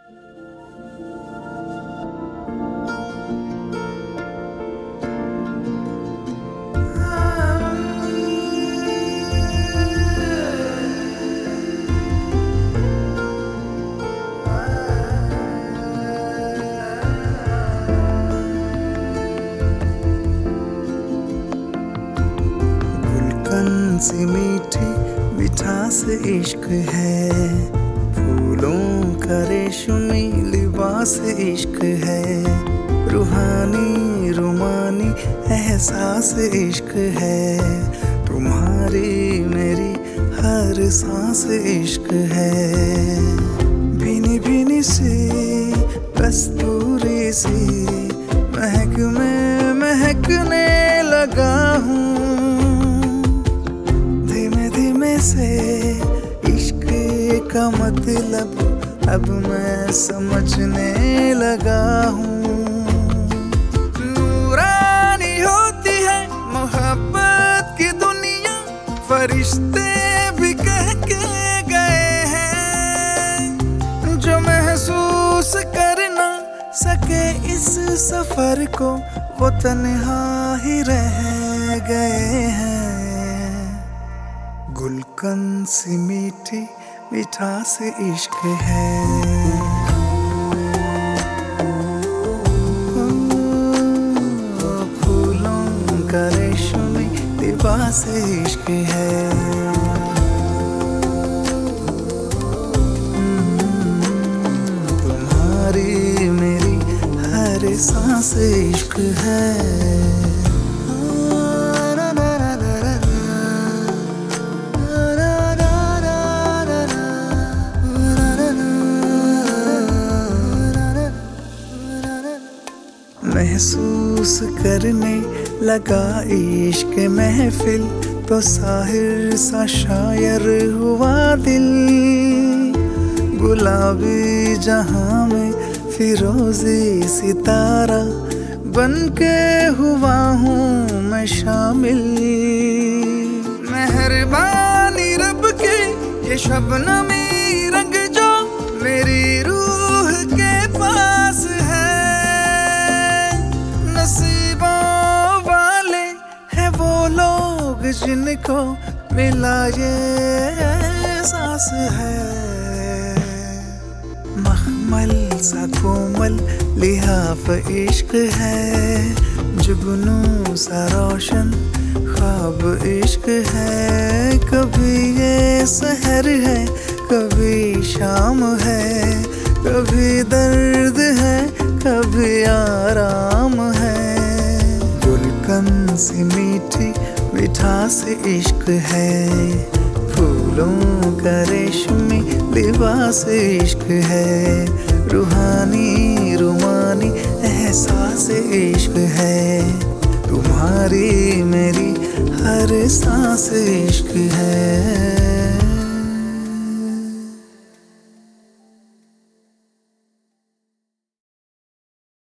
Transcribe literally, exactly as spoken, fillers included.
गुलकन सी मीठी मिठास इश्क है, फूलों का रेशमी लिबास इश्क है, रूहानी रुमानी एहसास इश्क है, तुम्हारी मेरी हर सांस इश्क है। भीनी भीनी सी कस्तूरी सी महक में महकने लगा हूँ, धीमे धीमे से इश्क का मतलब अब मैं समझने लगा हूँ। नूरानी होती है मोहब्बत की दुनिया, फरिश्ते भी कह के गए हैं, जो महसूस कर ना सके इस सफर को वो तन्हा ही रह गए हैं। गुलकन सी मीठी मिठास इश्क है, फूलों का रेशमी लिबास इश्क है, तुम्हारी मेरी हर सांस इश्क है। महसूस करने लगा इश्क महफिल, तो साहिर सा शायर हुआ दिल, गुलाबी जहां में फिरोजी सितारा बनके हुआ हूँ मैं शामिल। मेहरबानी रब के ये शबनमी रंग जो मेरी रूह के पास है, नसीबों वाले हैं वो लोग जिनको मिला ये एहसास है। मखमल सा कोमल लिहाफ इश्क है, जुगनू सा रोशन ख्वाब इश्क है, कभी ये सहर है कभी शाम है, कभी दर्द है कभी आराम है। गुलकन सी मीठी मिठास इश्क है, फूलों का रेशमी लिबास इश्क है, रूहानी रुमानी एहसास इश्क है, तुम्हारी मेरी हर सांस इश्क है।